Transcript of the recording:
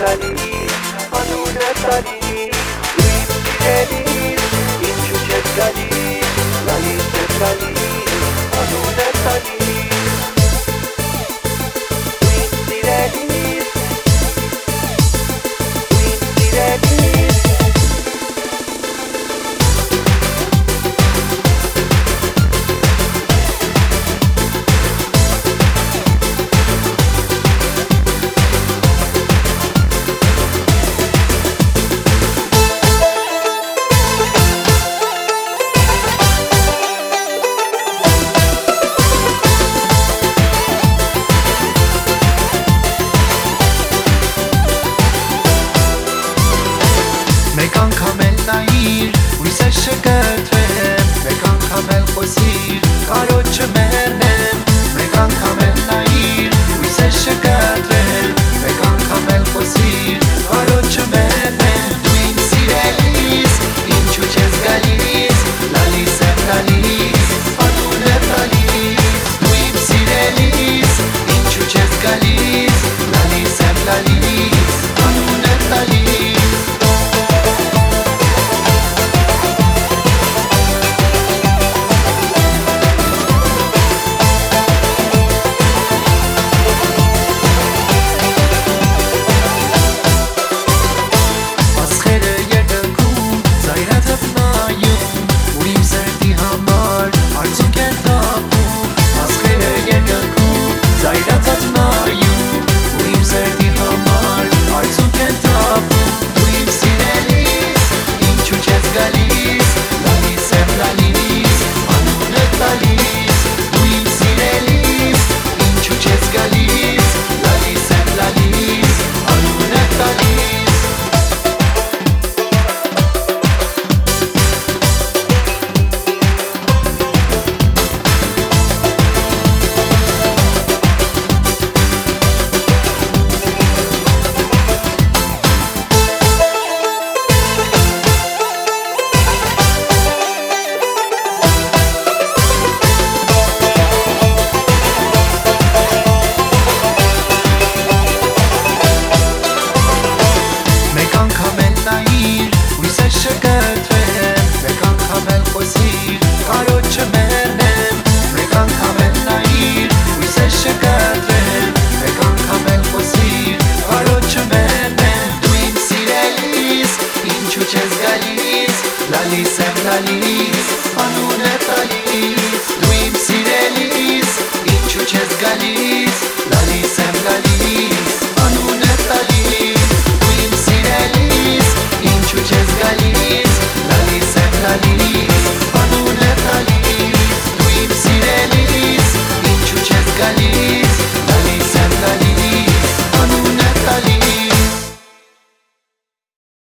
feliz, anune feliz, tu feliz, inčuče feliz, lalice feliz, anune feliz, tu feliz, tu feliz. Մեկ անգամ էլ նայիր, ույսը շգրտվեմ, մեկ անգամ էլ խոսիր, կարոտ չմեռնեմ, մեկ անգամ էլ նայիր, ույսը շգրտվեմ, մեկ անգամ էլ խոսիր, կարոտ չմեռնեմ, դու իմ սիրելիս, ինչու չես գալիս, լալիս եմ լալիս, անուն է տալիս, դու իմ սիրելիս, ինչու չես գալիս, լալիս եմ լալիս, անուն է տալիս. Շգրտվեմ, մեկ անգամ էլ խոսիր, կարոտ չմեռնեմ, մեկ անգամ էլ նայիր, ույսը շգրտվեմ, մեկ անգամ էլ խոսիր, կարոտ չմեռնեմ, դու իմ սիրելիս, ինչու չես գալիս, լալիս եմ լալիս, անուն է տալիս, դու իմ սիրելիս, ինչու չես գալիս, լալիս եմ լալիս.